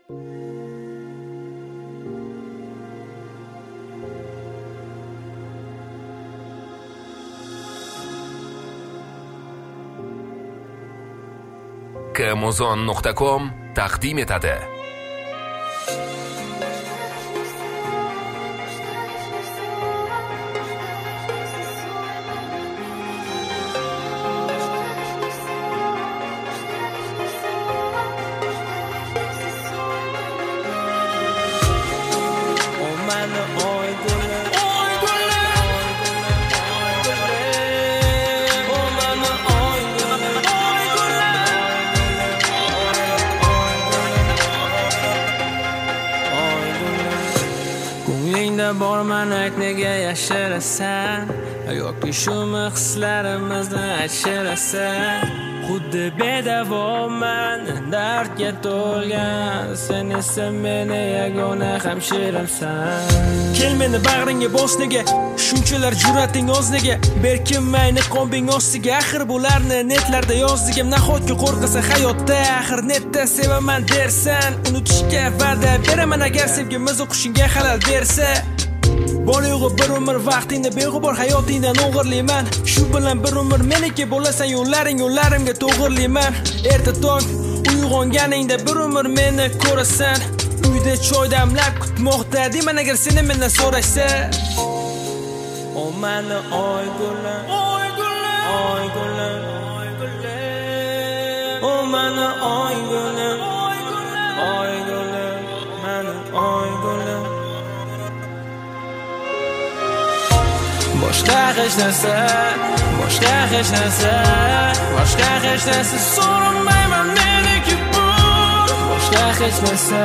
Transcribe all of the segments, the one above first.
kmuzon.com taqdim etadi. Borman nega yashirasan yoki shu hislarimizni aytirasan xuddi bedavoman dardga to'lgan sen esa meni yagona hamshiramsan kel meni bag'ringga bos nega shunchalar jur'ating oz nega berkinmay niqobing ostiga axir bularni netlarda yozdigim nahotki qo'rqasa hayotda axir netda sevaman dersan unutishga va'da beraman agar sevgimiz o'qishingga xalal bersa bor yo'g'i bir umr vaqtingni beg'ubor hayotingdan o'g'irlayman shu bilan bir umr meniki bo'lasan yo'llarimga to'g'irlayman erta tong uyg'onganingda bir umr meni ko'rasan uyda choy damlab kutmoqda deyman agar seni mendan so'rashsa o mani oy gulim o mani oy gulim mani oy gulim boshqa hech narsa so'ramayman meniki bu boshqa hech narsa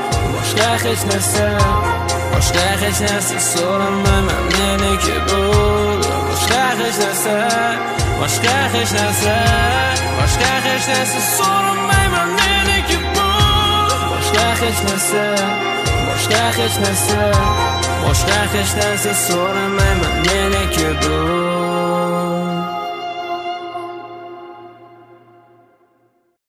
so'ramayman meniki bu boshqa hech narsa so'ramayman meniki bu boshqa hech narsa so'ramayman meniki bu